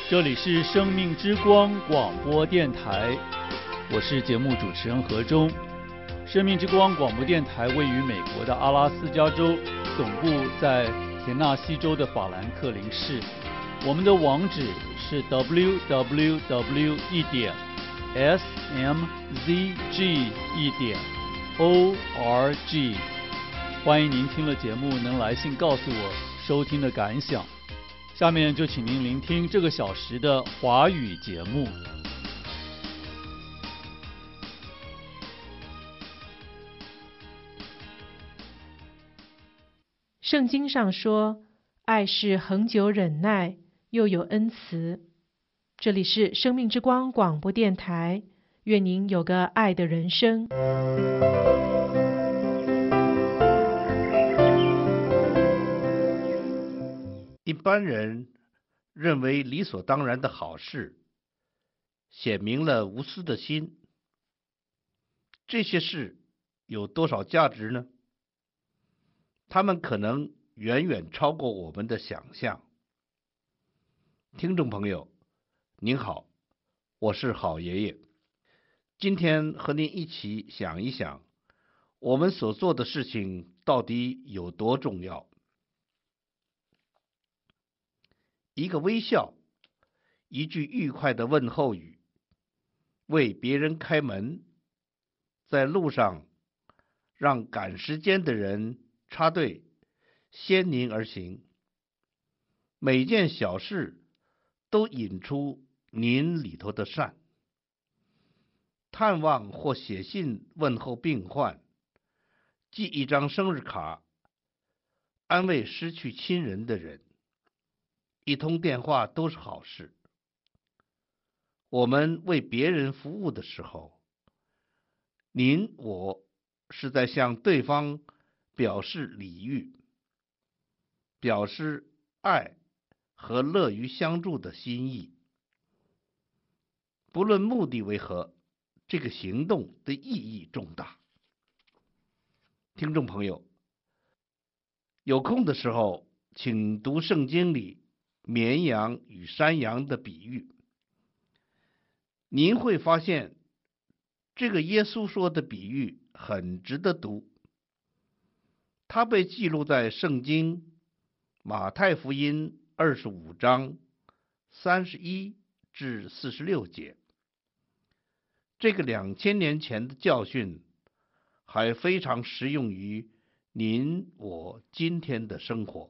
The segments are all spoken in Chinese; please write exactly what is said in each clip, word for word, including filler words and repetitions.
这里是生命之光广播电台，我是节目主持人何忠。生命之光广播电台位于美国的阿拉斯加州，总部在田纳西州的法兰克林市。我们的网址是 double-u double-u double-u 一点 s m z g 一点 o r g。欢迎您听了节目能来信告诉我收听的感想。下面就请您聆听这个小时的华语节目。 圣经上说，爱是恒久忍耐，又有恩慈。这里是生命之光广播电台，愿您有个爱的人生。 一般人认为理所当然的好事，显明了无私的心。这些事有多少价值呢？它们可能远远超过我们的想象。听众朋友，您好，我是好爷爷。今天和您一起想一想，我们所做的事情到底有多重要。一个微笑，一句愉快的问候语，为别人开门，在路上让赶时间的人插队，先您而行。每件小事都引出您里头的善。探望或写信问候病患，寄一张生日卡，安慰失去亲人的人，一通电话都是好事。我们为别人服务的时候，您我是在向对方表示礼遇，表示爱和乐于相助的心意。不论目的为何，这个行动的意义重大。听众朋友，有空的时候，请读圣经里绵羊与山羊的比喻。您会发现，这个耶稣说的比喻很值得读。它被记录在圣经马太福音二十五章三十一至四十六节。这个两千年前的教训还非常适用于您我今天的生活。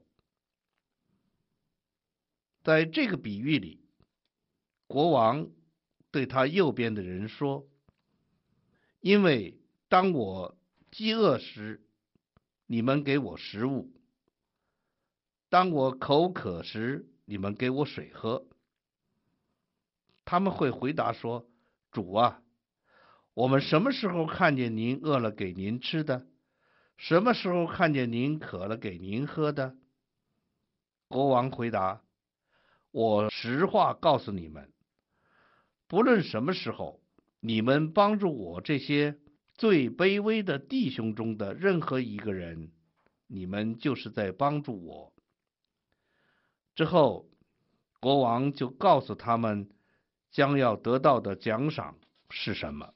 在这个比喻里，国王对他右边的人说，因为当我饥饿时，你们给我食物；当我口渴时，你们给我水喝。他们会回答说，主啊，我们什么时候看见您饿了给您吃的？什么时候看见您渴了给您喝的？国王回答，我实话告诉你们，不论什么时候，你们帮助我这些最卑微的弟兄中的任何一个人，你们就是在帮助我。之后，国王就告诉他们将要得到的奖赏是什么。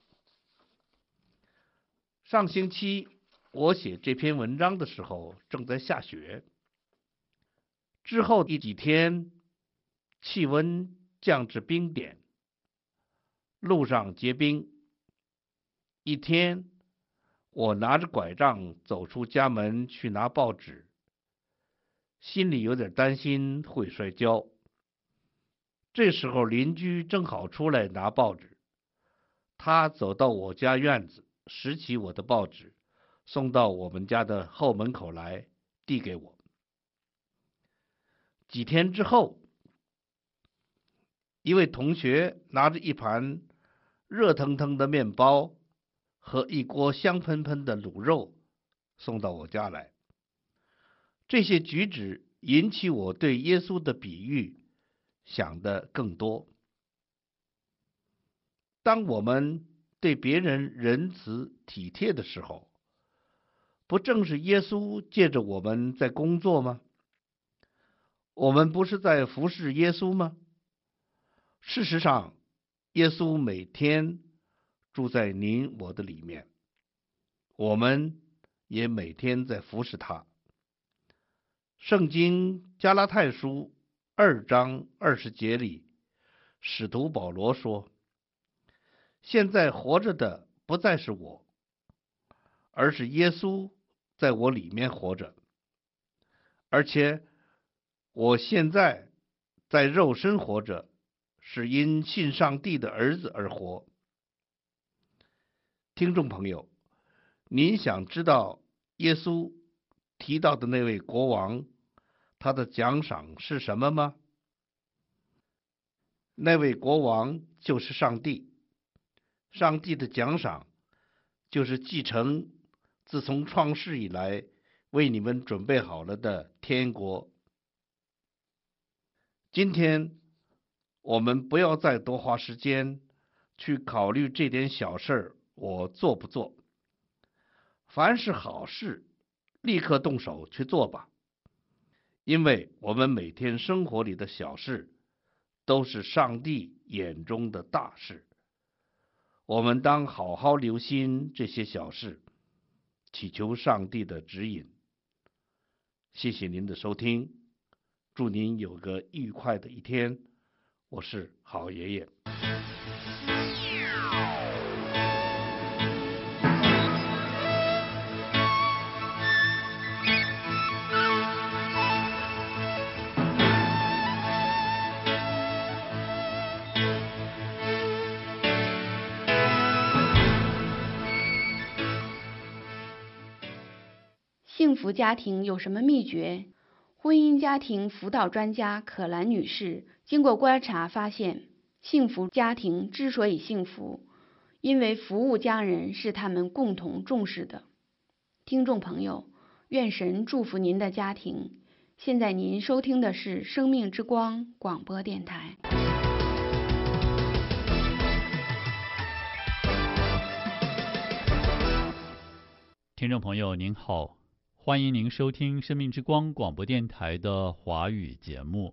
上星期我写这篇文章的时候，正在下雪。之后一几天，气温降至冰点，路上结冰。一天，我拿着拐杖走出家门去拿报纸，心里有点担心会摔跤。这时候邻居正好出来拿报纸，他走到我家院子，拾起我的报纸，送到我们家的后门口来，递给我。几天之后，一位同学拿着一盘热腾腾的面包和一锅香喷喷的卤肉送到我家来。这些举止引起我对耶稣的比喻想的更多。当我们对别人仁慈体贴的时候，不正是耶稣借着我们在工作吗？我们不是在服侍耶稣吗？ 事实上，耶稣每天住在您我的里面，我们也每天在服侍他。圣经加拉太书二章二十节里，使徒保罗说：现在活着的不再是我，而是耶稣在我里面活着，而且我现在在肉身活着，是因信上帝的儿子而活。听众朋友，您想知道耶稣提到的那位国王，他的奖赏是什么吗？那位国王就是上帝，上帝的奖赏就是继承自从创世以来为你们准备好了的天国。今天我们不要再多花时间去考虑这点小事我做不做，凡是好事立刻动手去做吧，因为我们每天生活里的小事都是上帝眼中的大事，我们当好好留心这些小事，祈求上帝的指引。谢谢您的收听，祝您有个愉快的一天，我是好爷爷。 幸福家庭有什么秘诀？婚姻家庭辅导专家可兰女士经过观察发现，幸福家庭之所以幸福，因为服务家人是他们共同重视的。听众朋友，愿神祝福您的家庭。现在您收听的是生命之光广播电台。 听众朋友您好，欢迎您收听生命之光广播电台的华语节目。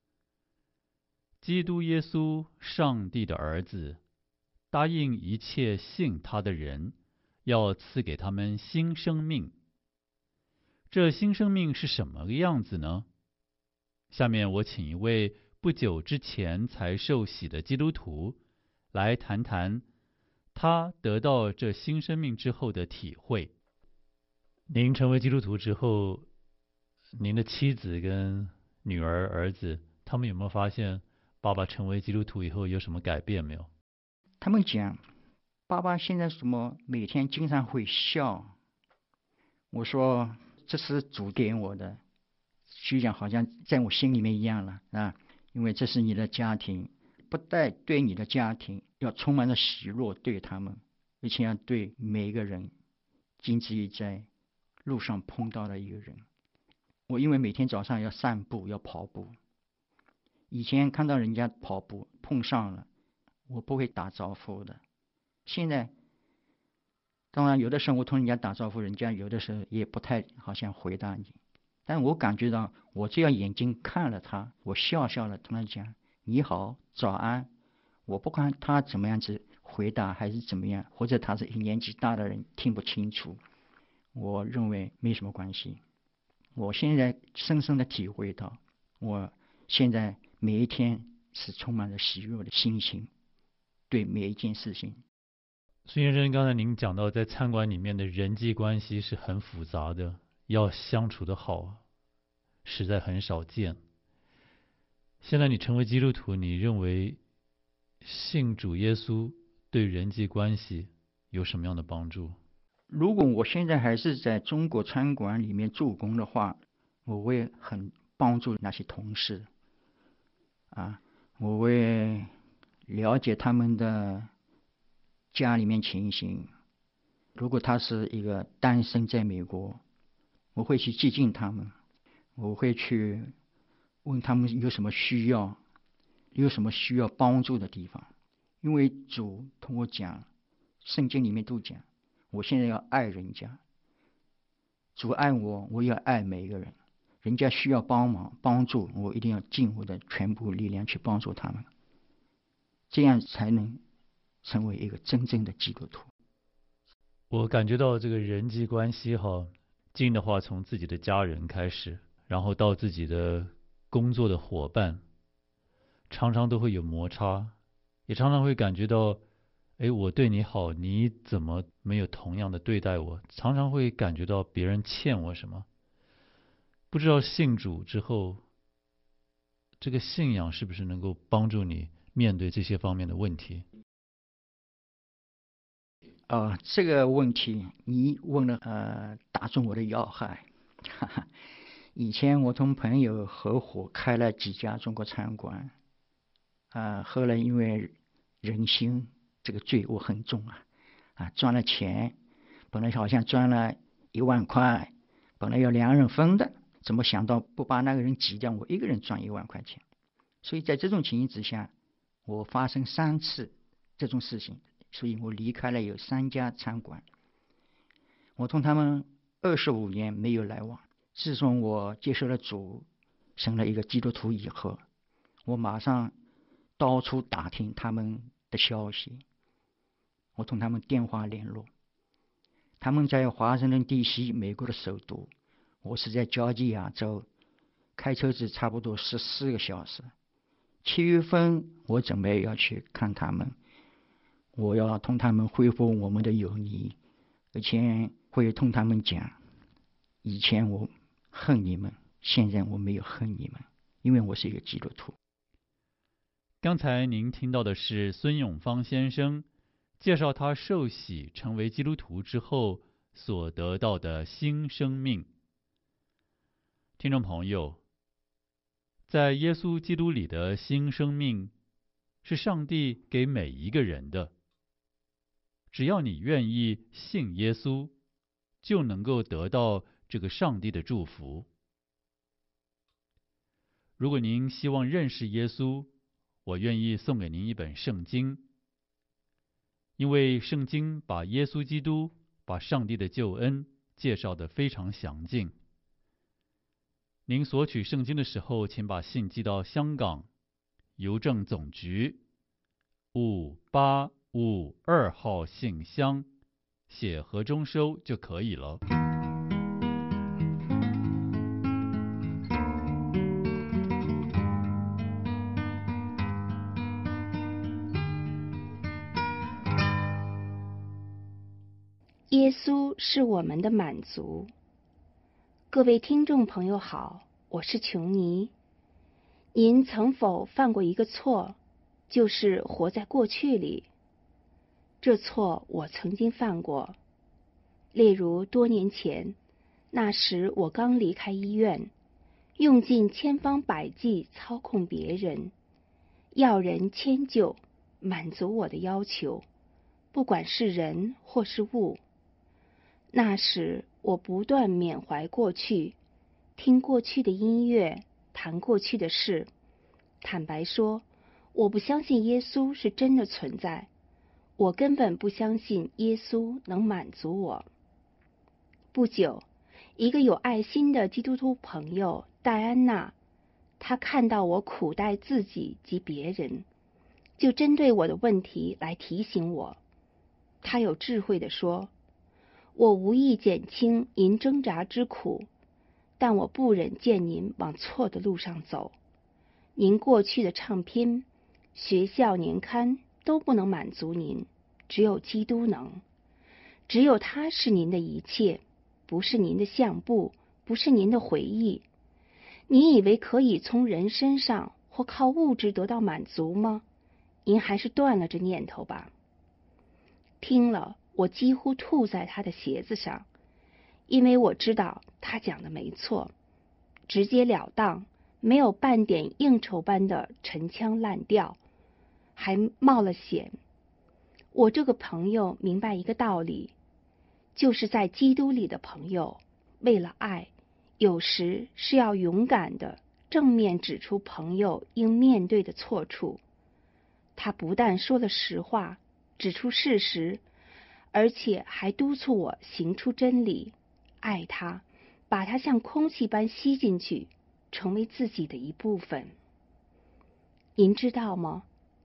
基督耶稣，上帝的儿子，答应一切信他的人，要赐给他们新生命。这新生命是什么个样子呢？下面我请一位不久之前才受洗的基督徒来谈谈他得到这新生命之后的体会。您成为基督徒之后，您的妻子跟女儿、儿子，他们有没有发现爸爸成为基督徒以后有什么改变没有？ 他们讲，爸爸现在什么每天经常会笑。我说这是主给我的，就讲好像在我心里面一样了啊，因为这是你的家庭，不但对你的家庭要充满了喜乐对他们，而且要对每一个人，仅止于在路上碰到的一个人。我因为每天早上要散步要跑步，以前看到人家跑步碰上了，我不会打招呼的。现在当然有的时候我同人家打招呼，人家有的时候也不太好像回答你，但我感觉到我只要眼睛看了他，我笑笑了同他讲你好早安，我不管他怎么样子回答还是怎么样，或者他是一年纪大的人听不清楚，我认为没什么关系。我现在深深的体会到，我现在每一天是充满了喜悦的心情，对每一件事情。 孙先生，刚才您讲到在餐馆里面的人际关系是很复杂的，要相处的好实在很少见。现在你成为基督徒，你认为信主耶稣对人际关系有什么样的帮助？ 如果我现在还是在中国餐馆里面做工的话，我会很帮助那些同事啊，我会了解他们的家里面情形。如果他是一个单身在美国，我会去接近他们，我会去问他们有什么需要，有什么需要帮助的地方。因为主同我讲，圣经里面都讲，我现在要爱人家，主爱我，我也要爱每一个人。人家需要帮忙帮助，我一定要尽我的全部力量去帮助他们。 这样才能成为一个真正的基督徒。 我感觉到这个人际关系哈，近的话从自己的家人开始，然后到自己的工作的伙伴，常常都会有摩擦，也常常会感觉到，哎，我对你好，你怎么没有同样的对待我？常常会感觉到别人欠我什么。不知道信主之后，这个信仰是不是能够帮助你面对这些方面的问题？ 啊、呃，这个问题你问了，呃，打中我的要害。哈哈，以前我同朋友合伙开了几家中国餐馆，啊、呃，后来因为人心这个罪恶很重啊，啊，赚了钱，本来好像赚了一万块，本来要两人分的，怎么想到不把那个人挤掉，我一个人赚一万块钱？所以在这种情形之下，我发生三次这种事情。所以我离开了有三家餐馆，我同他们二十五年没有来往。自从我接受了主，成了一个基督徒以后，我马上到处打听他们的消息，我同他们电话联络。他们在华盛顿 D C 美国的首都，我是在乔治亚州，开车子差不多十四个小时。七月份我准备要去看他们，我要同他们恢复我们的友谊，而且会同他们讲，以前我恨你们，现在我没有恨你们，因为我是一个基督徒。 刚才您听到的是孙永芳先生介绍他受洗成为基督徒之后所得到的新生命。听众朋友，在耶稣基督里的新生命是上帝给每一个人的。只要你愿意信耶稣，就能够得到这个上帝的祝福。如果您希望认识耶稣，我愿意送给您一本圣经，因为圣经把耶稣基督、把上帝的救恩介绍得非常详尽。您索取圣经的时候，请把信寄到香港邮政总局五八五二号信箱，写盒中收就可以了。 耶稣是我们的满足。各位听众朋友好，我是琼妮。您曾否犯过一个错，就是活在过去里？这错我曾经犯过。例如多年前，那时我刚离开医院，用尽千方百计操控别人，要人迁就，满足我的要求，不管是人或是物。那时我不断缅怀过去，听过去的音乐，谈过去的事。坦白说，我不相信耶稣是真的存在，我根本不相信耶稣能满足我。不久，一个有爱心的基督徒朋友戴安娜，她看到我苦待自己及别人，就针对我的问题来提醒我。她有智慧地说，我无意减轻您挣扎之苦，但我不忍见您往错的路上走。您过去的唱片、学校年刊都不能满足您，只有基督能。只有他是您的一切，不是您的相簿，不是您的回忆。你以为可以从人身上或靠物质得到满足吗？您还是断了这念头吧。听了，我几乎吐在他的鞋子上，因为我知道他讲的没错，直截了当，没有半点应酬般的陈腔滥调，还冒了险。我这个朋友明白一个道理，就是在基督里的朋友，为了爱，有时是要勇敢的正面指出朋友应面对的错处。他不但说了实话，指出事实，而且还督促我行出真理，爱他，把他像空气般吸进去，成为自己的一部分。您知道吗？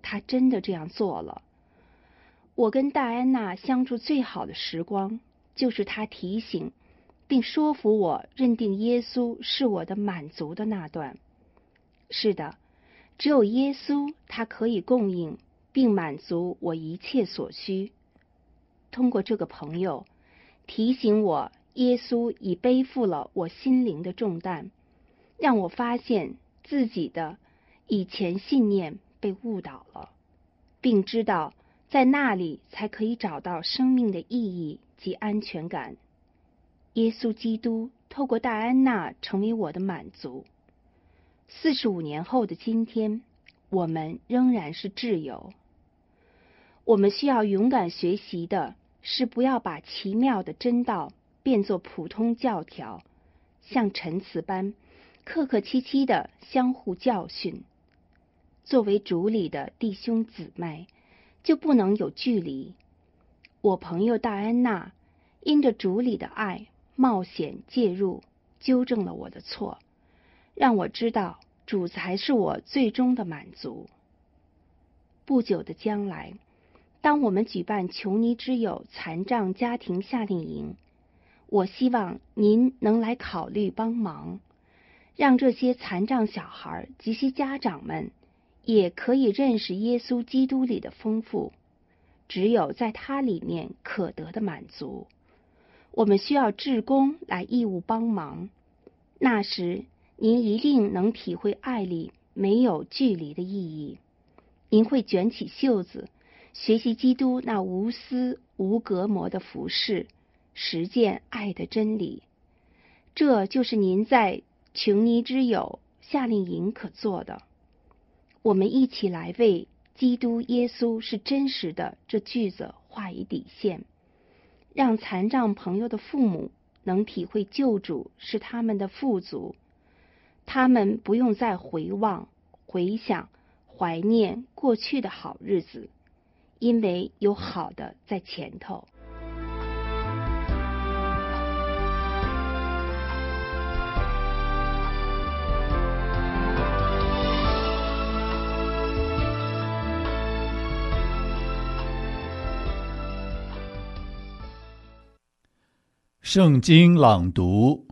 他真的这样做了。我跟戴安娜相处最好的时光，就是他提醒并说服我认定耶稣是我的满足的那段。是的，只有耶稣，他可以供应并满足我一切所需。通过这个朋友提醒我，耶稣已背负了我心灵的重担，让我发现自己的以前信念被误导了，并知道在那里才可以找到生命的意义及安全感。耶稣基督透过戴安娜成为我的满足。四十五年后的今天，我们仍然是挚友。我们需要勇敢学习的是，不要把奇妙的真道变作普通教条，像陈词般客客气气的相互教训。作为主里的弟兄姊妹，就不能有距离。我朋友戴安娜因着主里的爱，冒险介入，纠正了我的错，让我知道主才是我最终的满足。不久的将来，当我们举办穷尼之友残障家庭夏令营，我希望您能来考虑帮忙，让这些残障小孩及其家长们也可以认识耶稣基督里的丰富，只有在他里面可得的满足。我们需要志工来义务帮忙，那时您一定能体会爱里没有距离的意义。您会卷起袖子，学习基督那无私无隔膜的服事，实践爱的真理。这就是您在穷尼之友夏令营可做的。我们一起来为基督耶稣是真实的这句子画一底线，让残障朋友的父母能体会救主是他们的富足，他们不用再回望、回想、怀念过去的好日子，因为有好的在前头。 圣经朗读，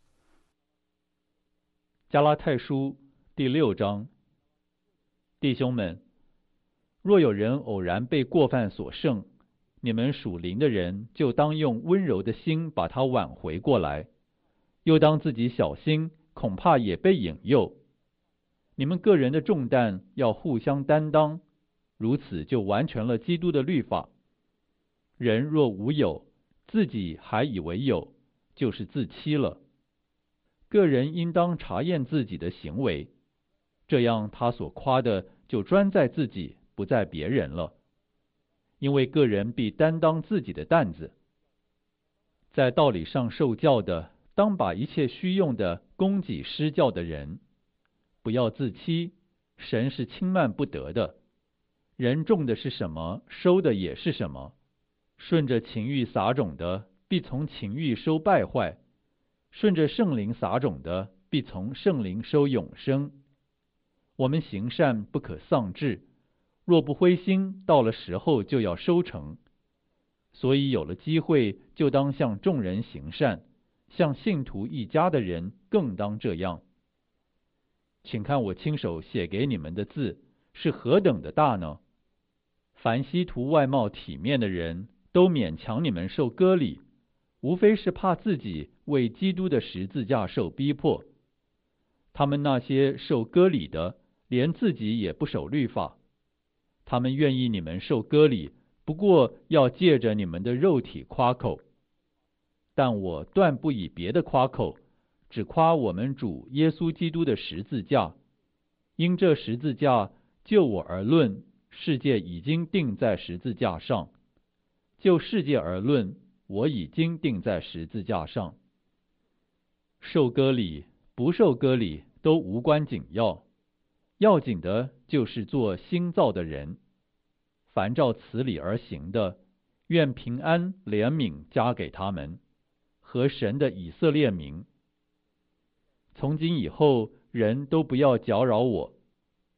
加拉太书第六章。弟兄们，若有人偶然被过犯所胜，你们属灵的人就当用温柔的心把他挽回过来，又当自己小心，恐怕也被引诱。你们个人的重担要互相担当，如此就完成了基督的律法。人若无有，自己还以为有，就是自欺了。个人应当查验自己的行为，这样他所夸的就专在自己，不在别人了。因为个人必担当自己的担子。在道理上受教的，当把一切虚用的供给施教的人。不要自欺，神是轻慢不得的。人种的是什么，收的也是什么。顺着情欲撒种的，必从情欲收败坏；顺着圣灵撒种的，必从圣灵收永生。我们行善不可丧志，若不灰心，到了时候就要收成。所以有了机会，就当向众人行善，向信徒一家的人更当这样。请看我亲手写给你们的字是何等的大呢？凡希图外貌体面的人，都勉强你们受割礼，无非是怕自己为基督的十字架受逼迫。他们那些受割礼的，连自己也不守律法。他们愿意你们受割礼，不过要借着你们的肉体夸口。但我断不以别的夸口，只夸我们主耶稣基督的十字架。因这十字架，就我而论，世界已经钉在十字架上。就世界而论，我已经钉在十字架上。受割礼不受割礼都无关紧要，要紧的就是做新造的人。凡照此理而行的，愿平安怜悯加给他们和神的以色列民。从今以后，人都不要搅扰我，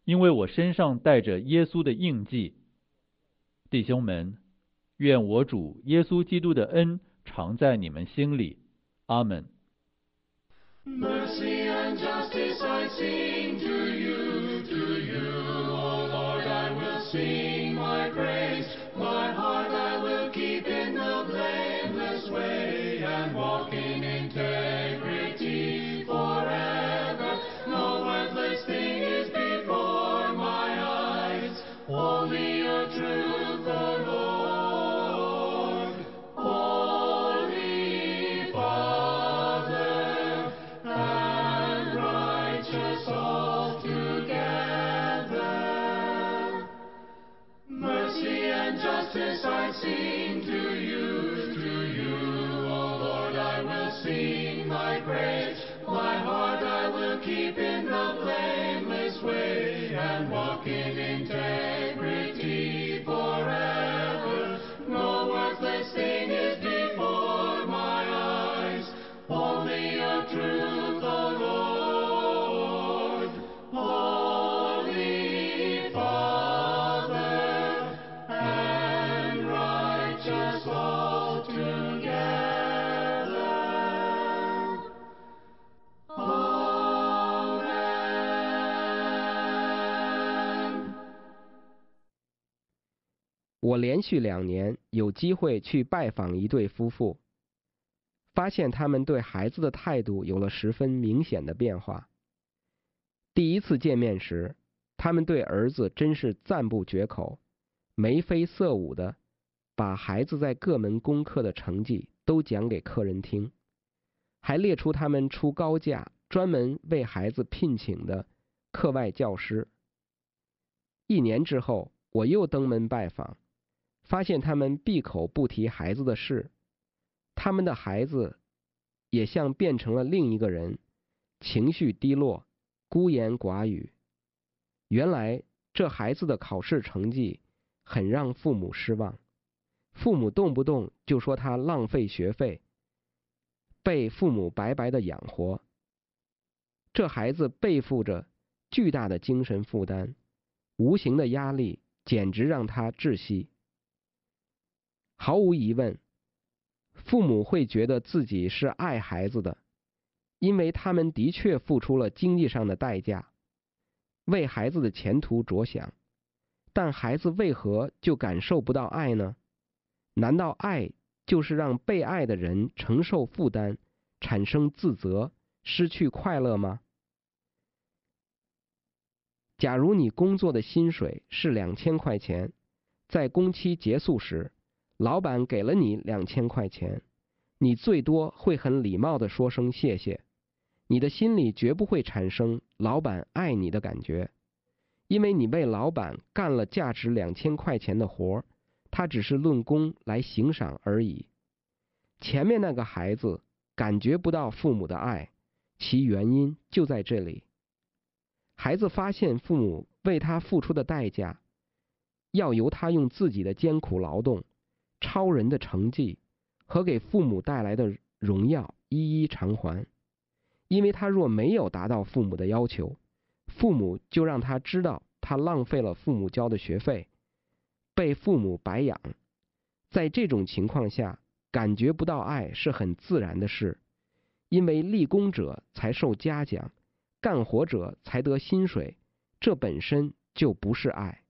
因为我身上带着耶稣的印记。弟兄们，愿我主耶稣基督的恩常在你们心里。阿门。 Mercy and justice I sing to you, to you, O Lord, I will sing my praise. My heart I will keep in the blameless way and walk in integrity forever. No worthless thing is before my eyes, only your truth, O Lord. Holy Father, and righteous altogether. Mercy and justice I sing to you, to you, O Lord, I will sing my praise. My heart I will keep in the blameless way and walk in integrity forever. No worthless thing is before my eyes, only your truth, O Lord. Holy Father, and righteous altogether. Amen. 我连续两年有机会去拜访一对夫妇，发现他们对孩子的态度有了十分明显的变化。第一次见面时，他们对儿子真是赞不绝口，眉飞色舞的把孩子在各门功课的成绩都讲给客人听，还列出他们出高价专门为孩子聘请的课外教师。一年之后，我又登门拜访，发现他们闭口不提孩子的事，他们的孩子也像变成了另一个人，情绪低落，孤言寡语。原来这孩子的考试成绩很让父母失望，父母动不动就说他浪费学费，被父母白白的养活。这孩子背负着巨大的精神负担，无形的压力简直让他窒息。毫无疑问，父母会觉得自己是爱孩子的，因为他们的确付出了经济上的代价，为孩子的前途着想。但孩子为何就感受不到爱呢？难道爱就是让被爱的人承受负担，产生自责，失去快乐吗？假如你工作的薪水是两千块钱，在工期结束时，老板给了你两千块钱，你最多会很礼貌地说声谢谢，你的心里绝不会产生老板爱你的感觉，因为你为老板干了价值两千块钱的活，他只是论功来行赏而已。前面那个孩子感觉不到父母的爱，其原因就在这里。孩子发现父母为他付出的代价，要由他用自己的艰苦劳动、超人的成绩和给父母带来的荣耀一一偿还。因为他若没有达到父母的要求，父母就让他知道他浪费了父母交的学费，被父母白养。在这种情况下，感觉不到爱是很自然的事，因为立功者才受嘉奖，干活者才得薪水，这本身就不是爱。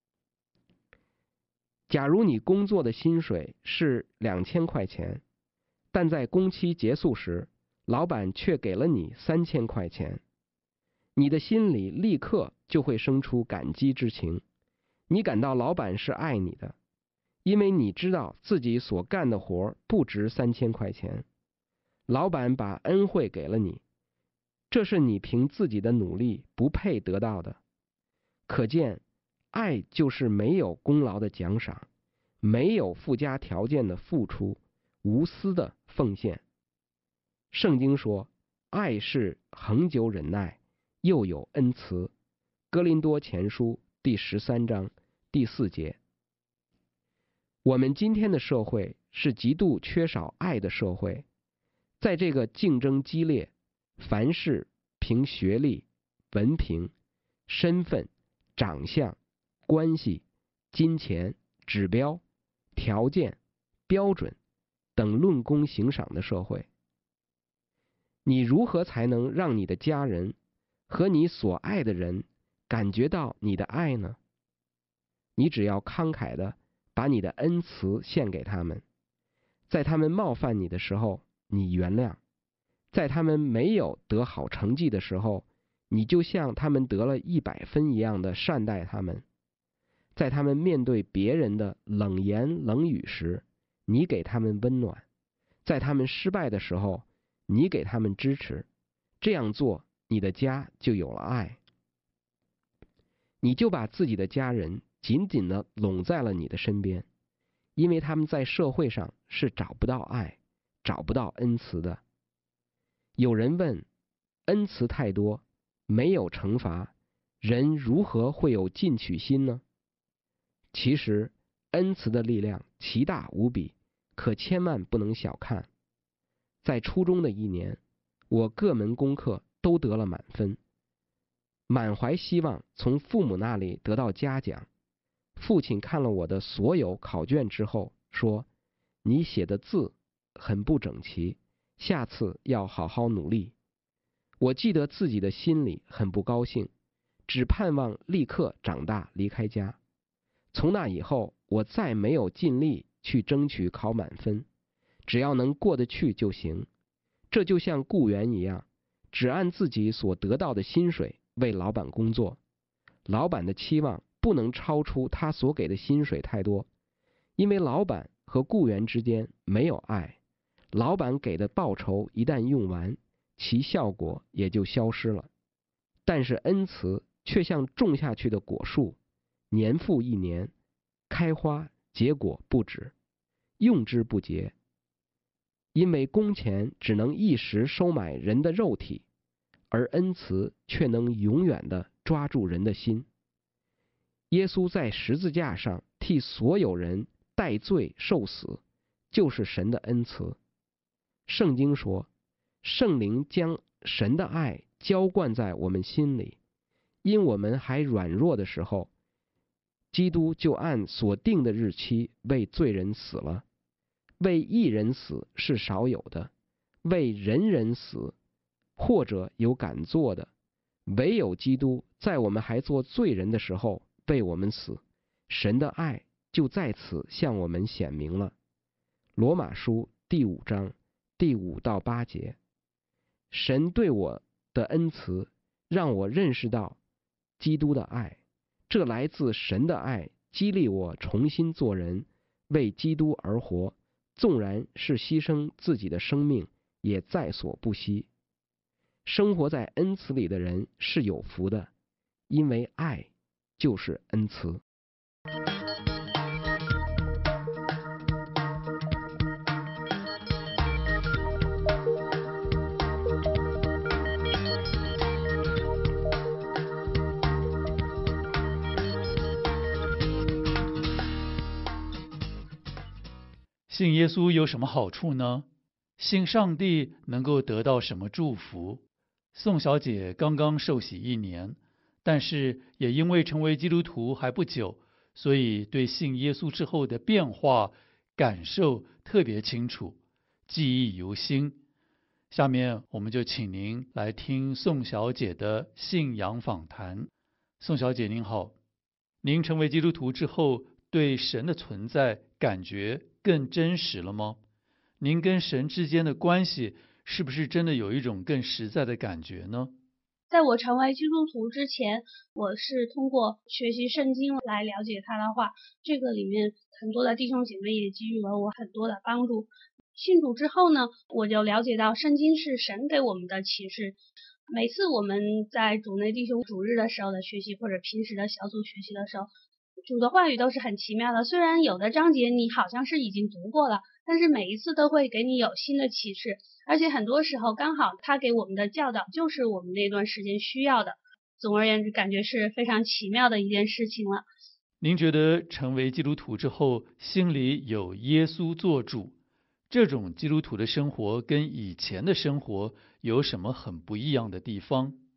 假如你工作的薪水是两千块钱，但在工期结束时，老板却给了你三千块钱，你的心里立刻就会生出感激之情，你感到老板是爱你的，因为你知道自己所干的活不值三千块钱，老板把恩惠给了你，这是你凭自己的努力不配得到的。可见，爱就是没有功劳的奖赏，没有附加条件的付出，无私的奉献。圣经说，爱是恒久忍耐，又有恩慈。哥林多前书第十三章第四节。我们今天的社会是极度缺少爱的社会，在这个竞争激烈，凡事凭学历、文凭、身份长相、关系、金钱、指标、条件、标准等论功行赏的社会。你如何才能让你的家人和你所爱的人感觉到你的爱呢？你只要慷慨地把你的恩慈献给他们，在他们冒犯你的时候，你原谅；在他们没有得好成绩的时候，你就像他们得了一百分一样的善待他们；在他们面对别人的冷言冷语时，你给他们温暖；在他们失败的时候，你给他们支持。这样做，你的家就有了爱。你就把自己的家人紧紧地拢在了你的身边，因为他们在社会上是找不到爱、找不到恩慈的。有人问，恩慈太多，没有惩罚，人如何会有进取心呢？其实，恩慈的力量奇大无比，可千万不能小看。在初中的一年，我各门功课都得了满分，满怀希望从父母那里得到嘉奖。父亲看了我的所有考卷之后说，你写的字很不整齐，下次要好好努力。我记得自己的心里很不高兴，只盼望立刻长大离开家。从那以后，我再没有尽力去争取考满分，只要能过得去就行。这就像雇员一样，只按自己所得到的薪水为老板工作，老板的期望不能超出他所给的薪水太多，因为老板和雇员之间没有爱，老板给的报酬一旦用完，其效果也就消失了。但是恩慈却像种下去的果树，年复一年，开花结果不止，用之不竭。因为工钱只能一时收买人的肉体，而恩慈却能永远地抓住人的心。耶稣在十字架上替所有人代罪受死，就是神的恩慈。圣经说，圣灵将神的爱浇灌在我们心里，因我们还软弱的时候，基督就按所定的日期为罪人死了。为一人死是少有的，为人人死，或者有敢做的，唯有基督在我们还做罪人的时候为我们死，神的爱就在此向我们显明了。罗马书第五章第五到八节，神对我的恩慈让我认识到基督的爱，这来自神的爱激励我重新做人，为基督而活，纵然是牺牲自己的生命也在所不惜。生活在恩慈里的人是有福的，因为爱就是恩慈。 信耶稣有什么好处呢？信上帝能够得到什么祝福？宋小姐刚刚受洗一年，但是也因为成为基督徒还不久，所以对信耶稣之后的变化感受特别清楚，记忆犹新。下面我们就请您来听宋小姐的信仰访谈。宋小姐您好，您成为基督徒之后，对神的存在感觉更真实了吗？您跟神之间的关系是不是真的有一种更实在的感觉呢？ 在我成为基督徒之前，我是通过学习圣经来了解他的话，这个里面很多的弟兄姐妹也给予了我很多的帮助。信主之后呢，我就了解到圣经是神给我们的启示。每次我们在主内弟兄主日的时候的学习，或者平时的小组学习的时候，主的话语都是很奇妙的，虽然有的章节你好像是已经读过了，但是每一次都会给你有新的启示，而且很多时候刚好他给我们的教导就是我们那段时间需要的。总而言之，感觉是非常奇妙的一件事情了。 您觉得成为基督徒之后，心里有耶稣做主，这种基督徒的生活跟以前的生活有什么很不一样的地方？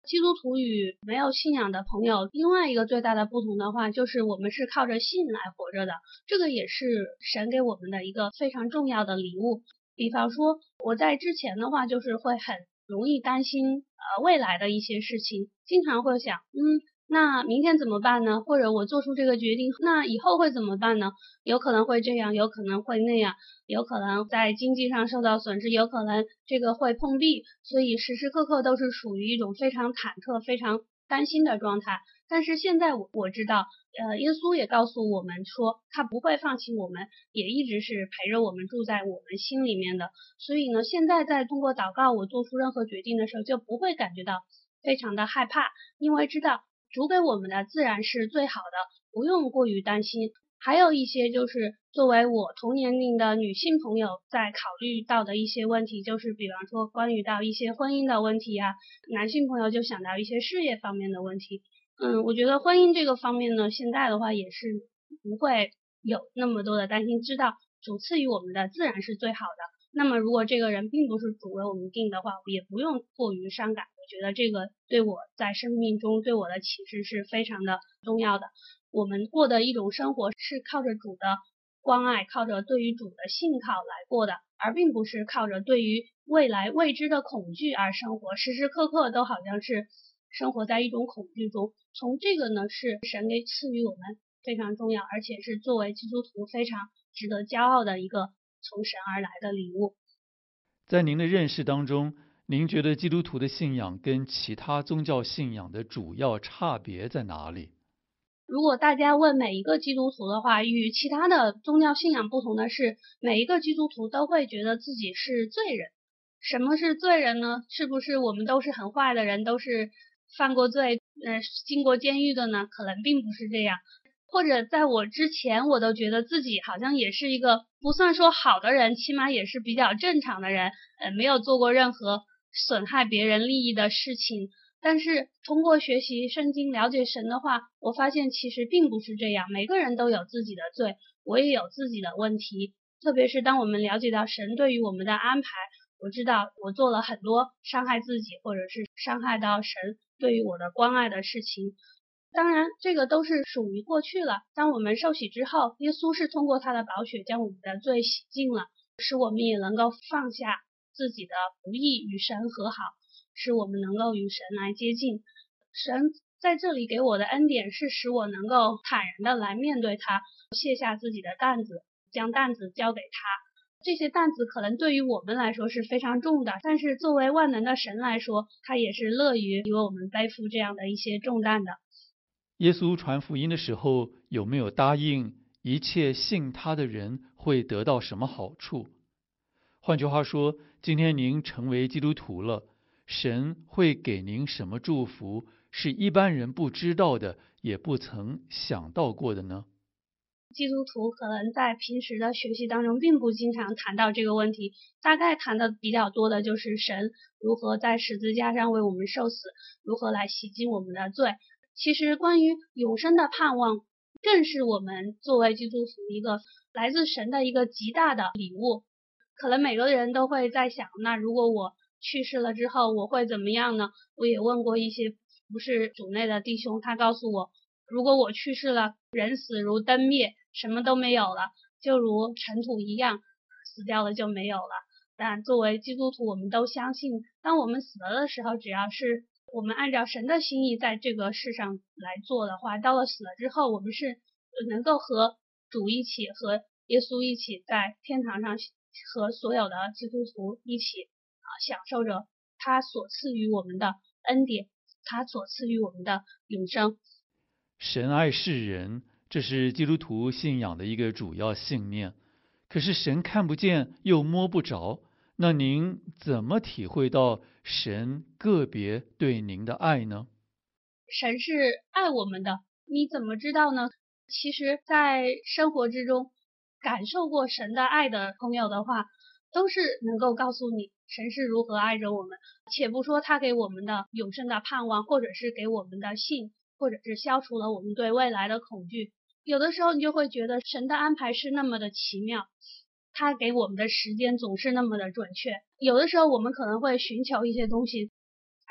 基督徒与没有信仰的朋友，另外一个最大的不同的话，就是我们是靠着信来活着的，这个也是神给我们的一个非常重要的礼物。比方说，我在之前的话，就是会很容易担心呃未来的一些事情，经常会想，嗯，那明天怎么办呢？或者我做出这个决定，那以后会怎么办呢？有可能会这样，有可能会那样，有可能在经济上受到损失，有可能这个会碰壁，所以时时刻刻都是属于一种非常忐忑、非常担心的状态。但是现在我我知道，呃，耶稣也告诉我们说，他不会放弃我们，也一直是陪着我们，住在我们心里面的。所以呢，现在在通过祷告，我做出任何决定的时候，就不会感觉到非常的害怕，因为知道主给我们的自然是最好的，不用过于担心。还有一些就是作为我同年龄的女性朋友在考虑到的一些问题，就是比方说关于到一些婚姻的问题啊，男性朋友就想到一些事业方面的问题。嗯，我觉得婚姻这个方面呢，现在的话也是不会有那么多的担心，知道主赐予我们的自然是最好的。那么如果这个人并不是主为我们定的话，也不用过于伤感。我觉得这个对我在生命中对我的启示是非常的重要的。我们过的一种生活是靠着主的关爱，靠着对于主的信靠来过的，而并不是靠着对于未来未知的恐惧而生活，时时刻刻都好像是生活在一种恐惧中。从这个呢，是神给赐予我们非常重要，而且是作为基督徒非常值得骄傲的一个从神而来的礼物。 在您的认识当中，您觉得基督徒的信仰跟其他宗教信仰的主要差别在哪里？ 如果大家问每一个基督徒的话，与其他的宗教信仰不同的是，每一个基督徒都会觉得自己是罪人。什么是罪人呢？是不是我们都是很坏的人，都是犯过罪，呃，进过监狱的呢？可能并不是这样。或者在我之前，我都觉得自己好像也是一个不算说好的人，起码也是比较正常的人，呃，没有做过任何损害别人利益的事情。但是通过学习圣经，了解神的话，我发现其实并不是这样。每个人都有自己的罪，我也有自己的问题。特别是当我们了解到神对于我们的安排，我知道我做了很多伤害自己或者是伤害到神对于我的关爱的事情。当然这个都是属于过去了。当我们受洗之后，耶稣是通过他的宝血将我们的罪洗净了，使我们也能够放下自己的不义，与神和好，使我们能够与神来接近。神在这里给我的恩典是使我能够坦然的来面对他，卸下自己的担子，将担子交给他。这些担子可能对于我们来说是非常重的，但是作为万能的神来说，他也是乐于为我们背负这样的一些重担的。 耶稣传福音的时候，有没有答应一切信他的人会得到什么好处？换句话说，今天您成为基督徒了，神会给您什么祝福，是一般人不知道的，也不曾想到过的呢？ 基督徒可能在平时的学习当中并不经常谈到这个问题，大概谈的比较多的就是神如何在十字架上为我们受死，如何来洗净我们的罪。其实关于永生的盼望，更是我们作为基督徒一个来自神的一个极大的礼物。可能每个人都会在想，那如果我去世了之后我会怎么样呢？我也问过一些不是主内的弟兄，他告诉我，如果我去世了，人死如灯灭，什么都没有了，就如尘土一样，死掉了就没有了。但作为基督徒，我们都相信，当我们死了的时候，只要是我们按照神的心意在这个世上来做的话，到了死了之后，我们是能够和主一起，和耶稣一起在天堂上，和所有的基督徒一起啊，享受着他所赐予我们的恩典，他所赐予我们的永生。 神爱世人，这是基督徒信仰的一个主要信念。可是神看不见又摸不着，那您怎么体会到神个别对您的爱呢？ 神是爱我们的，你怎么知道呢？其实在生活之中感受过神的爱的朋友的话，都是能够告诉你神是如何爱着我们。且不说他给我们的永生的盼望，或者是给我们的信，或者是消除了我们对未来的恐惧，有的时候你就会觉得神的安排是那么的奇妙，他给我们的时间总是那么的准确。有的时候我们可能会寻求一些东西，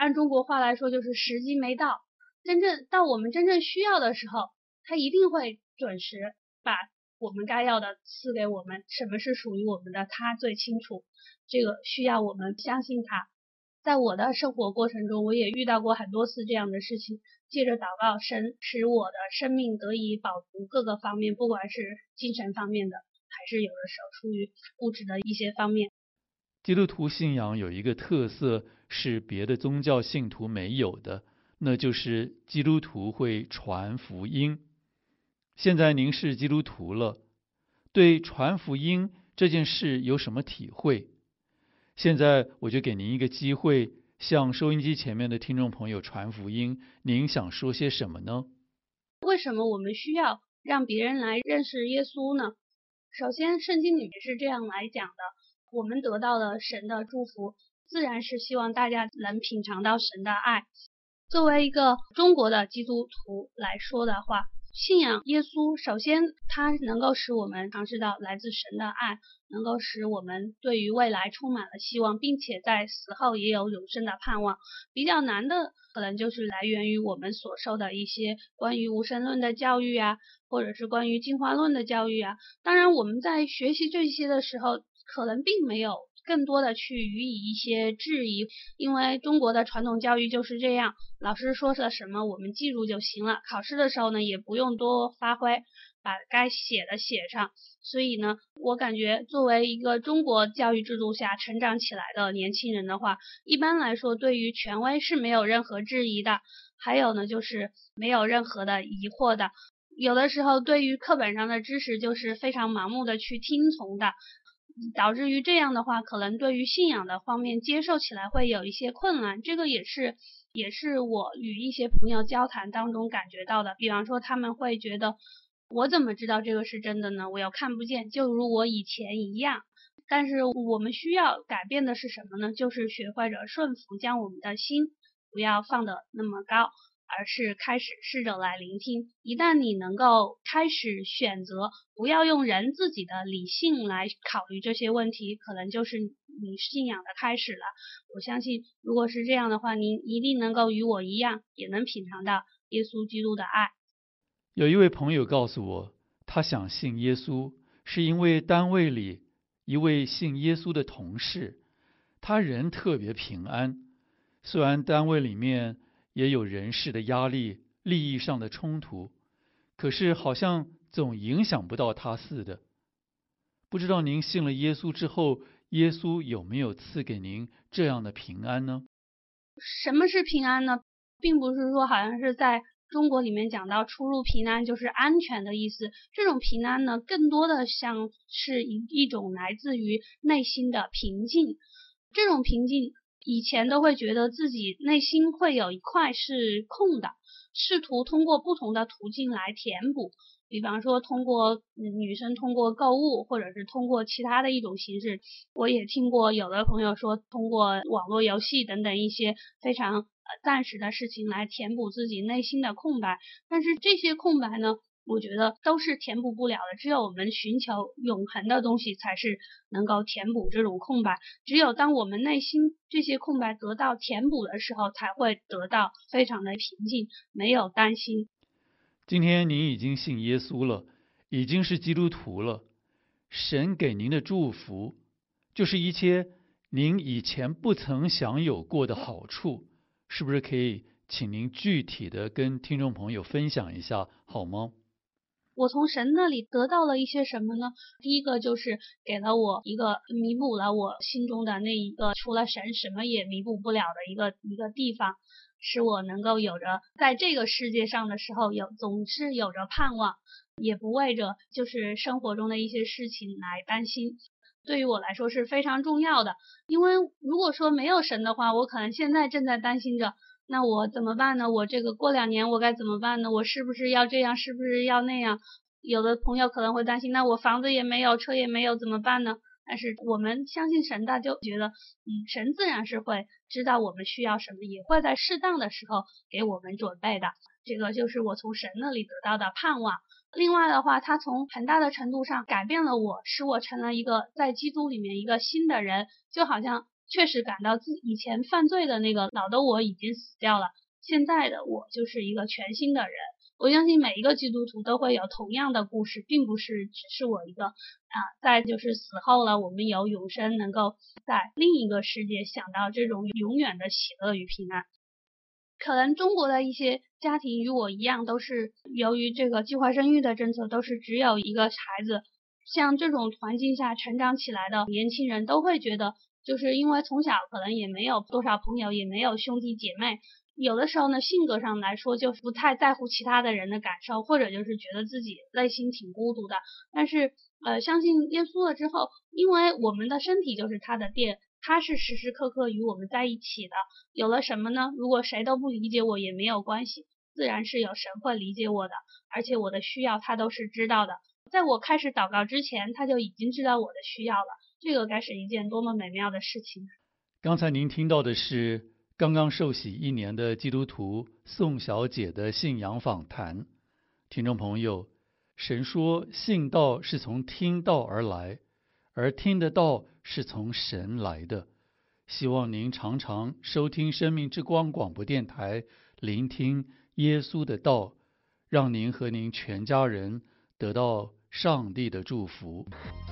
按中国话来说就是时机没到，真正到我们真正需要的时候，他一定会准时把我们该要的赐给我们，什么是属于我们的他最清楚，这个需要我们相信他。在我的生活过程中，我也遇到过很多次这样的事情，借着祷告，神使我的生命得以饱足，各个方面，不管是精神方面的，还是有的时候出于物质的一些方面。 基督徒信仰有一个特色是别的宗教信徒没有的，那就是基督徒会传福音。现在您是基督徒了，对传福音这件事有什么体会？现在我就给您一个机会，向收音机前面的听众朋友传福音，您想说些什么呢？ 为什么我们需要让别人来认识耶稣呢？首先，圣经里面是这样来讲的，我们得到了神的祝福，自然是希望大家能品尝到神的爱。作为一个中国的基督徒来说的话，信仰耶稣，首先它能够使我们尝试到来自神的爱，能够使我们对于未来充满了希望，并且在死后也有永生的盼望。比较难的可能就是来源于我们所受的一些关于无神论的教育啊，或者是关于进化论的教育啊。当然我们在学习这些的时候，可能并没有更多的去予以一些质疑，因为中国的传统教育就是这样，老师说了什么我们记住就行了，考试的时候呢也不用多发挥，把该写的写上。所以呢，我感觉作为一个中国教育制度下成长起来的年轻人的话，一般来说对于权威是没有任何质疑的，还有呢就是没有任何的疑惑的。有的时候对于课本上的知识就是非常盲目的去听从的，导致于这样的话，可能对于信仰的方面接受起来会有一些困难。这个也是也是我与一些朋友交谈当中感觉到的。比方说他们会觉得，我怎么知道这个是真的呢？我又看不见，就如我以前一样。但是我们需要改变的是什么呢？就是学会着顺服，将我们的心不要放得那么高，而是开始试着来聆听。一旦你能够开始选择不要用人自己的理性来考虑这些问题，可能就是你信仰的开始了。我相信如果是这样的话，您一定能够与我一样，也能品尝到耶稣基督的爱。 有一位朋友告诉我，他想信耶稣是因为单位里一位信耶稣的同事，他人特别平安，虽然单位里面也有人事的压力，利益上的冲突，可是好像总影响不到他似的。不知道您信了耶稣之后，耶稣有没有赐给您这样的平安呢？ 什么是平安呢？并不是说好像是在中国里面讲到出入平安就是安全的意思，这种平安呢，更多的像是一一种来自于内心的平静。这种平静以前都会觉得自己内心会有一块是空的，试图通过不同的途径来填补，比方说通过、嗯、女生通过购物，或者是通过其他的一种形式。我也听过有的朋友说通过网络游戏等等一些非常呃暂时的事情来填补自己内心的空白，但是这些空白呢，我觉得都是填补不了的，只有我们寻求永恒的东西才是能够填补这种空白。只有当我们内心这些空白得到填补的时候，才会得到非常的平静，没有担心。 今天您已经信耶稣了，已经是基督徒了，神给您的祝福就是一些您以前不曾享有过的好处，是不是可以请您具体的跟听众朋友分享一下好吗？ 我从神那里得到了一些什么呢？第一个就是给了我一个弥补了我心中的那一个除了神什么也弥补不了的一个一个地方，使我能够有着在这个世界上的时候有总是有着盼望，也不为着就是生活中的一些事情来担心。对于我来说是非常重要的，因为如果说没有神的话，我可能现在正在担心着，那我怎么办呢？我这个过两年我该怎么办呢？我是不是要这样，是不是要那样？有的朋友可能会担心，那我房子也没有，车也没有，怎么办呢？但是我们相信神的，就觉得嗯，神自然是会知道我们需要什么，也会在适当的时候给我们准备的。这个就是我从神那里得到的盼望。另外的话，他从很大的程度上改变了我，使我成了一个在基督里面一个新的人，就好像确实感到自己以前犯罪的那个老的我已经死掉了，现在的我就是一个全新的人。我相信每一个基督徒都会有同样的故事，并不是只是我一个啊。再就是死后了，我们有永生，能够在另一个世界享到这种永远的喜乐与平安。可能中国的一些家庭与我一样，都是由于这个计划生育的政策，都是只有一个孩子。像这种环境下成长起来的年轻人都会觉得，就是因为从小可能也没有多少朋友，也没有兄弟姐妹，有的时候呢性格上来说就不太在乎其他的人的感受，或者就是觉得自己内心挺孤独的。但是呃相信耶稣了之后，因为我们的身体就是他的殿，他是时时刻刻与我们在一起的。有了什么呢？如果谁都不理解我也没有关系，自然是有神会理解我的，而且我的需要他都是知道的。在我开始祷告之前，他就已经知道我的需要了，这个该是一件多么美妙的事情。 刚才您听到的是刚刚受洗一年的基督徒宋小姐的信仰访谈。听众朋友，神说信道是从听道而来，而听得到是从神来的。希望您常常收听生命之光广播电台，聆听耶稣的道，让您和您全家人得到上帝的祝福。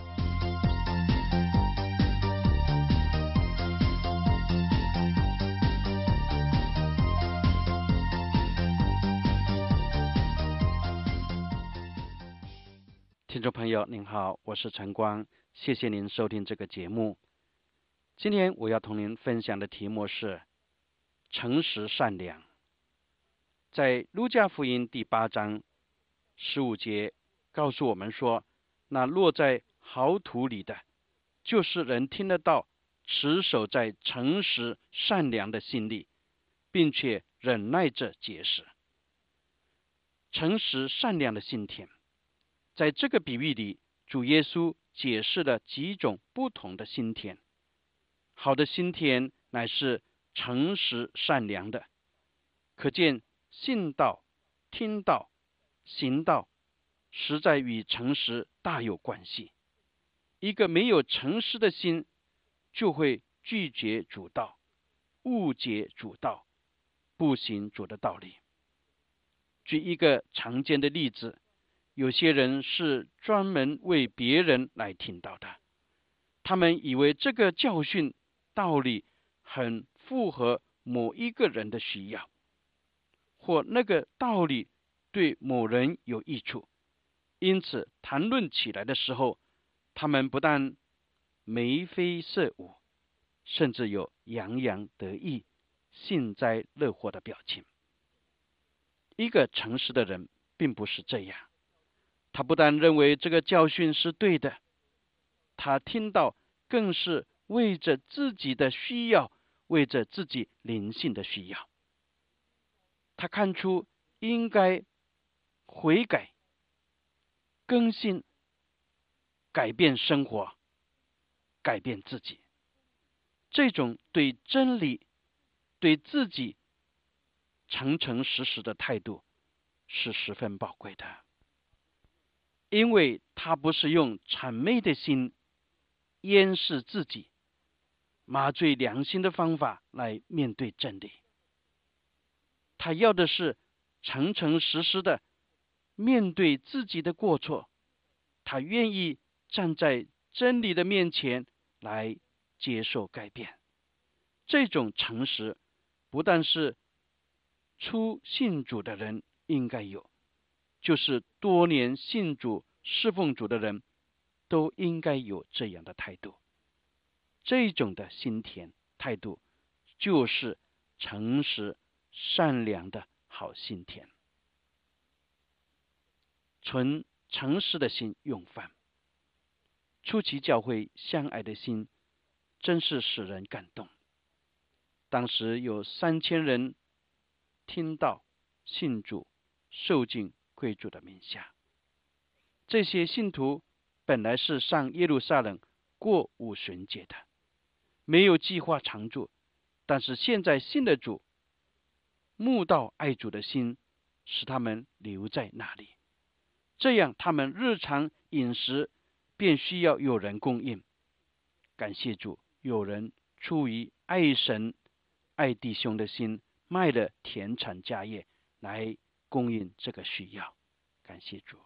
听众朋友您好，我是陈光，谢谢您收听这个节目。今天我要同您分享的题目是诚实善良。在路加福音第八章十五节告诉我们说，那落在好土里的，就是人听得到，持守在诚实善良的心里，并且忍耐着结实。诚实善良的心田，在这个比喻里，主耶稣解释了几种不同的心田。好的心田乃是诚实善良的，可见信道、听道、行道实在与诚实大有关系。一个没有诚实的心，就会拒绝主道，误解主道，不行主的道理。举一个常见的例子，有些人是专门为别人来听到的，他们以为这个教训道理很符合某一个人的需要，或那个道理对某人有益处，因此谈论起来的时候，他们不但眉飞色舞，甚至有洋洋得意、幸灾乐祸的表情。一个诚实的人并不是这样，他不但认为这个教训是对的，他听到更是为着自己的需要，为着自己灵性的需要。他看出应该悔改、更新、改变生活、改变自己。这种对真理、对自己诚诚实实的态度是十分宝贵的，因为他不是用谄媚的心掩饰自己、麻醉良心的方法来面对真理。他要的是诚诚实实的面对自己的过错，他愿意站在真理的面前来接受改变。这种诚实不但是初信主的人应该有，就是多年信主侍奉主的人都应该有这样的态度。这种的心田态度就是诚实善良的好心田。存诚实的心用饭。初期教会相爱的心真是使人感动。当时有三千人听到信主，受尽归主的名下。这些信徒本来是上耶路撒冷过五旬节的，没有计划常住，但是现在信了主，慕道爱主的心使他们留在那里，这样他们日常饮食便需要有人供应。感谢主，有人出于爱神、爱弟兄的心，卖了田产家业来供应这个需要。感谢主。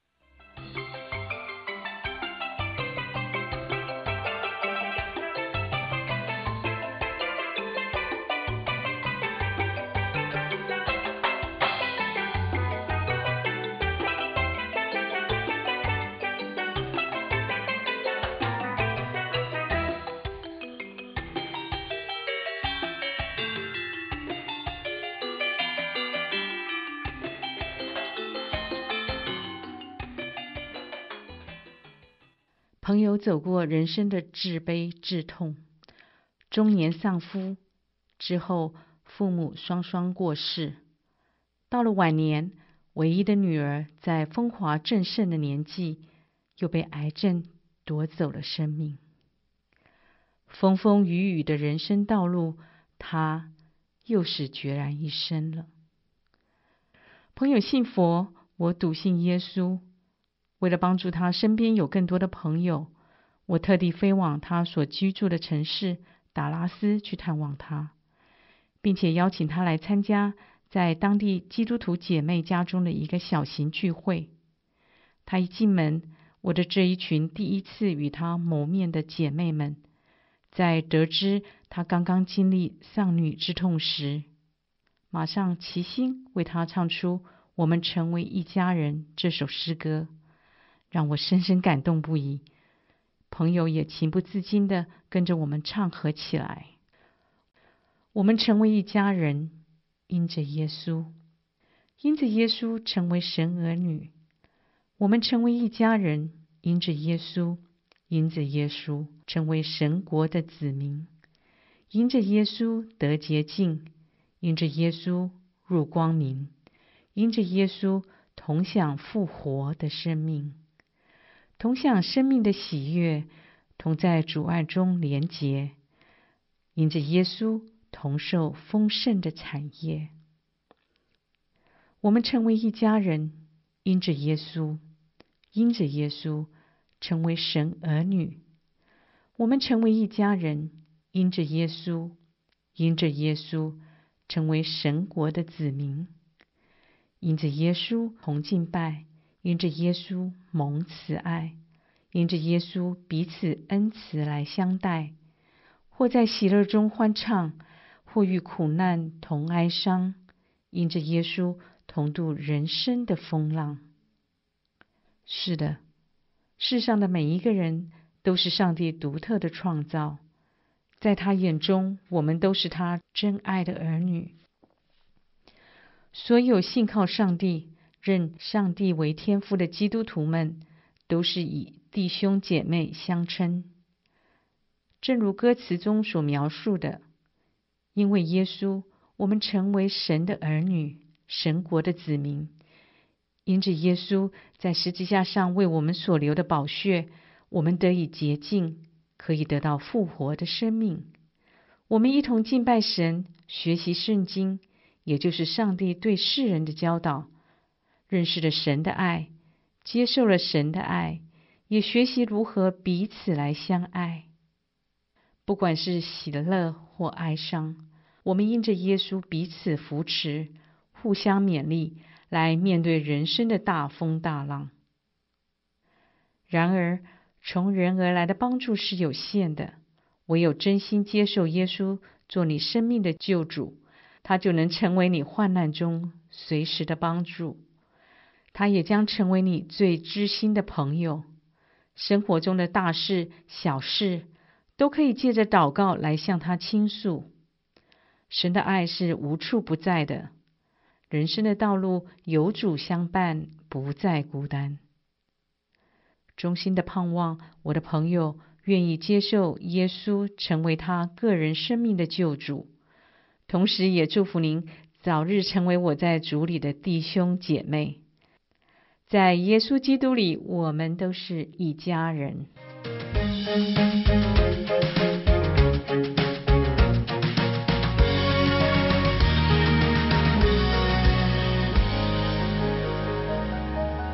朋友走过人生的至悲至痛，中年丧夫之后，父母双双过世。到了晚年，唯一的女儿在风华正盛的年纪，又被癌症夺走了生命。风风雨雨的人生道路，她又是孑然一身了。朋友信佛，我笃信耶稣。为了帮助他身边有更多的朋友，我特地飞往他所居住的城市达拉斯去探望他，并且邀请他来参加在当地基督徒姐妹家中的一个小型聚会。他一进门，我的这一群第一次与他谋面的姐妹们，在得知他刚刚经历丧女之痛时，马上齐心为他唱出《我们成为一家人》这首诗歌，让我深深感动不已。朋友也情不自禁地跟着我们唱和起来。我们成为一家人，因着耶稣，因着耶稣成为神儿女。我们成为一家人，因着耶稣，因着耶稣成为神国的子民，因着耶稣得洁净，因着耶稣入光明，因着耶稣同享复活的生命，同享生命的喜悦，同在主爱中连结，因着耶稣同受丰盛的产业。我们成为一家人，因着耶稣，因着耶稣成为神儿女。我们成为一家人，因着耶稣，因着耶稣成为神国的子民，因着耶稣同敬拜，因着耶稣蒙慈爱，因着耶稣彼此恩慈来相待，或在喜乐中欢唱，或遇苦难同哀伤，因着耶稣同度人生的风浪。是的，世上的每一个人都是上帝独特的创造，在他眼中，我们都是他真爱的儿女。所有信靠上帝、认上帝为天父的基督徒们，都是以弟兄姐妹相称。正如歌词中所描述的，因为耶稣，我们成为神的儿女，神国的子民。因着耶稣在十字架上为我们所流的宝血，我们得以洁净，可以得到复活的生命。我们一同敬拜神，学习圣经，也就是上帝对世人的教导，认识了神的爱，接受了神的爱，也学习如何彼此来相爱。不管是喜乐或哀伤，我们因着耶稣彼此扶持，互相勉励，来面对人生的大风大浪。然而，从人而来的帮助是有限的，唯有真心接受耶稣做你生命的救主，他就能成为你患难中随时的帮助。他也将成为你最知心的朋友。生活中的大事小事，都可以借着祷告来向他倾诉。神的爱是无处不在的，人生的道路有主相伴，不再孤单。衷心的盼望我的朋友愿意接受耶稣成为他个人生命的救主，同时也祝福您早日成为我在主里的弟兄姐妹。在耶稣基督里，我们都是一家人。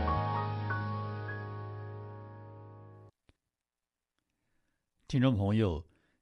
听众朋友，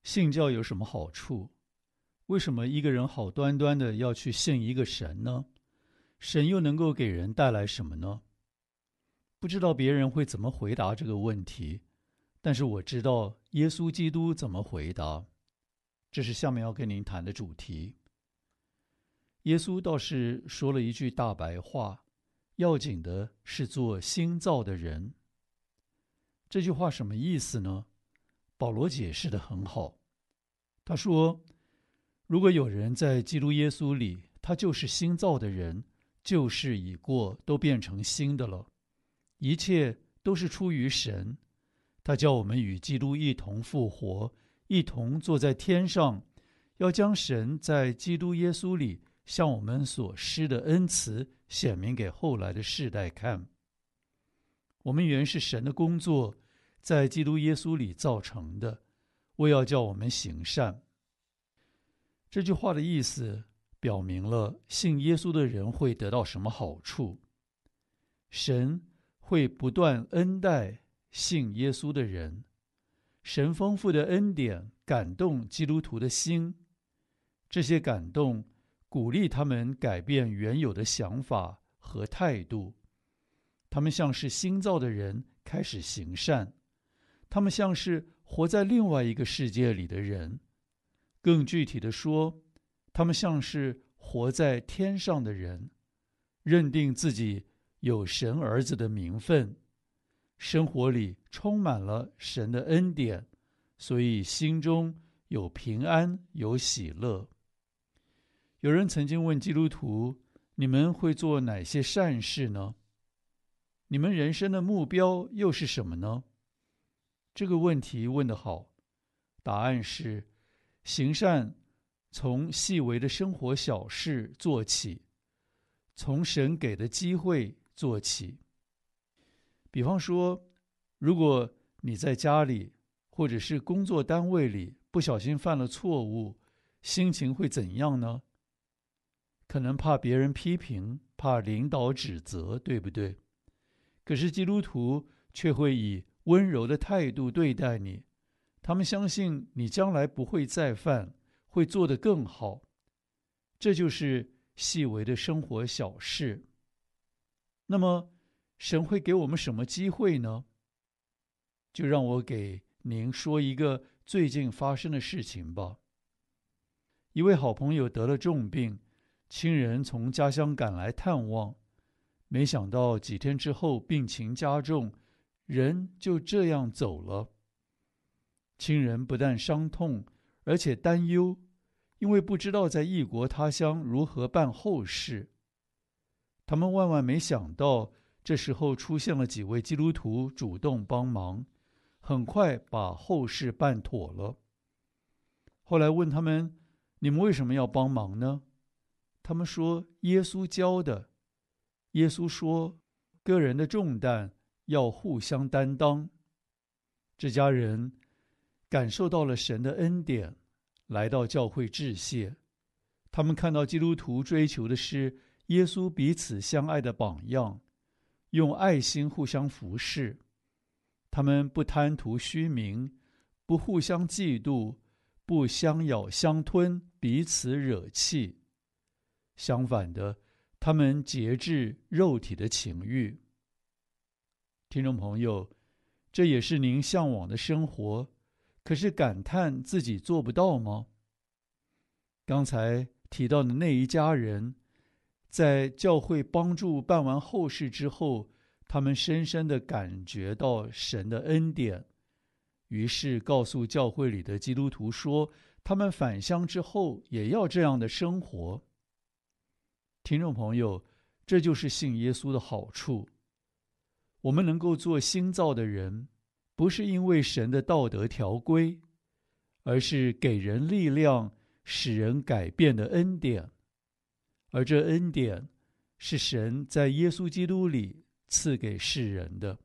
信教有什么好处？为什么一个人好端端的要去信一个神呢？神又能够给人带来什么呢？不知道别人会怎么回答这个问题，但是我知道耶稣基督怎么回答。这是下面要跟您谈的主题。耶稣倒是说了一句大白话，要紧的是做新造的人。这句话什么意思呢？保罗解释得很好。他说，如果有人在基督耶稣里，他就是新造的人，旧事已过，都变成新的了。一切都是出于神，他叫我们与基督一同复活，一同坐在天上，要将神在基督耶稣里向我们所施的恩慈显明给后来的世代看。我们原是神的工作，在基督耶稣里造成的，为要叫我们行善。这句话的意思表明了信耶稣的人会得到什么好处。神会不断恩待信耶稣的人，神丰富的恩典感动基督徒的心，这些感动鼓励他们改变原有的想法和态度。他们像是新造的人开始行善，他们像是活在另外一个世界里的人。更具体的说，他们像是活在天上的人，认定自己有神儿子的名分，生活里充满了神的恩典，所以心中有平安，有喜乐。有人曾经问基督徒，你们会做哪些善事呢？你们人生的目标又是什么呢？这个问题问得好，答案是行善从细微的生活小事做起，从神给的机会做起。比方说，如果你在家里或者是工作单位里不小心犯了错误，心情会怎样呢？可能怕别人批评，怕领导指责，对不对？可是基督徒却会以温柔的态度对待你，他们相信你将来不会再犯，会做得更好。这就是细微的生活小事。那么神会给我们什么机会呢？就让我给您说一个最近发生的事情吧。一位好朋友得了重病，亲人从家乡赶来探望，没想到几天之后病情加重，人就这样走了。亲人不但伤痛，而且担忧，因为不知道在异国他乡如何办后事。他们万万没想到，这时候出现了几位基督徒主动帮忙，很快把后事办妥了。后来问他们，你们为什么要帮忙呢？他们说，耶稣教的。耶稣说，个人的重担要互相担当。这家人感受到了神的恩典，来到教会致谢。他们看到基督徒追求的是耶稣彼此相爱的榜样，用爱心互相服侍。他们不贪图虚名，不互相嫉妒，不相咬相吞，彼此惹气。相反的，他们节制肉体的情欲。听众朋友，这也是您向往的生活，可是感叹自己做不到吗？刚才提到的那一家人，在教会帮助办完后事之后，他们深深地感觉到神的恩典，于是告诉教会里的基督徒说，他们返乡之后也要这样的生活。听众朋友，这就是信耶稣的好处。我们能够做新造的人，不是因为神的道德条规，而是给人力量，使人改变的恩典。而这恩典是神在耶稣基督里赐给世人的。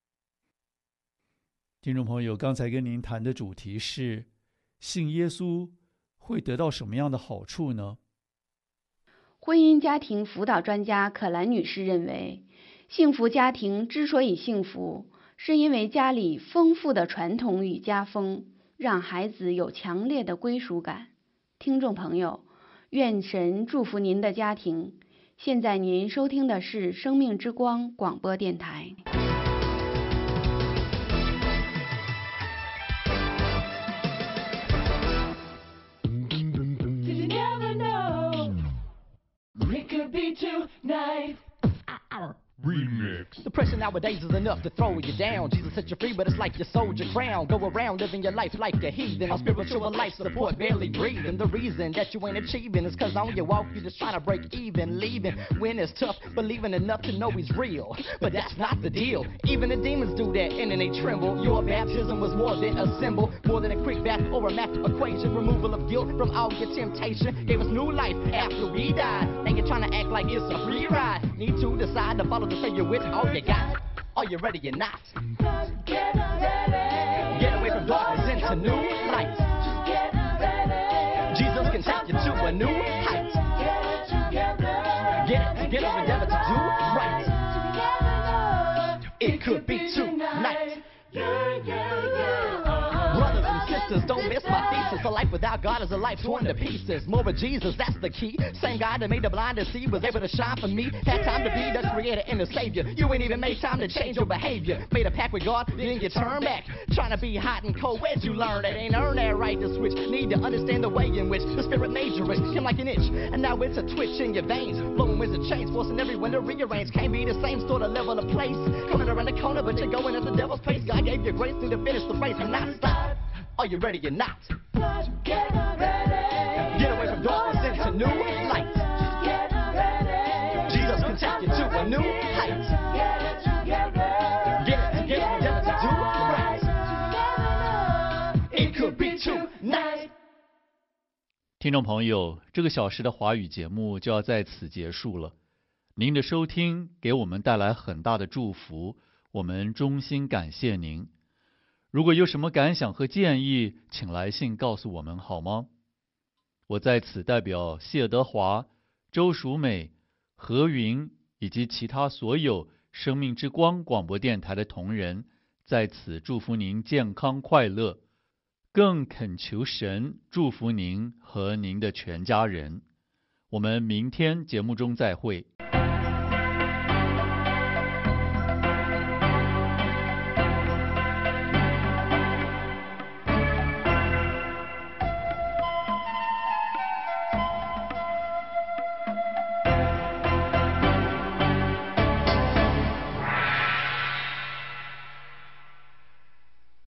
听众朋友，刚才跟您谈的主题是，信耶稣会得到什么样的好处呢？ 婚姻家庭辅导专家可兰女士认为，幸福家庭之所以幸福，是因为家里丰富的传统与家风， 让孩子有强烈的归属感。听众朋友，愿神祝福您的家庭。现在您收听的是生命之光广播电台。 Remix. The pressure nowadays is enough to throw you down. Jesus set you free, but it's like you sold your crown. Go around living your life like a heathen. On spiritual life support, barely breathing. The reason that you ain't achieving is cause on your walk you just trying to break even. Leaving when it's tough, believing enough to know he's real. But that's not the deal. Even the demons do that and then they tremble. Your baptism was more than a symbol, more than a quick bath or a math equation. Removal of guilt from all your temptation gave us new life after we died. Now you're trying to act like it's a free ride. Need to decide to follow the Savior with all you got. Are you ready or not? Get ready. Get away from darkness into new light. Just get ready. Jesus can take you to a new height. Get it together. Get it together, endeavor to do right. It could be tonight. Yeah, yeah, yeah. Brothers and sisters, don't miss my thesis. A life without God is a life torn to pieces. More of Jesus, that's the key. Same God that made the blind to see was able to shine for me. Had time to be the creator and the savior. You ain't even made time to change your behavior. Made a pact with God, then you turn back. Trying to be hot and cold, where'd you learn that? Ain't earned that right to switch. Need to understand the way in which the spirit made you rich. Came like an itch, and now it's a twitch in your veins. Blowing winds of change, forcing everyone to rearrange. Can't be the same sort of level of place. Coming around the corner, but you're going at the devil's pace. God gave you grace to finish the race and not stop. Are you ready or not? Get ready. Get away from darkness into new light. Get ready. Jesus can take you to a new height. Get it together. Get it together, endeavor to do right. It could be tonight. 听众朋友，这个小时的华语节目就要在此结束了。您的收听给我们带来很大的祝福，我们衷心感谢您。如果有什么感想和建议，请来信告诉我们好吗？我在此代表谢德华、周淑美、何云以及其他所有生命之光广播电台的同仁，在此祝福您健康快乐，更恳求神祝福您和您的全家人。我们明天节目中再会。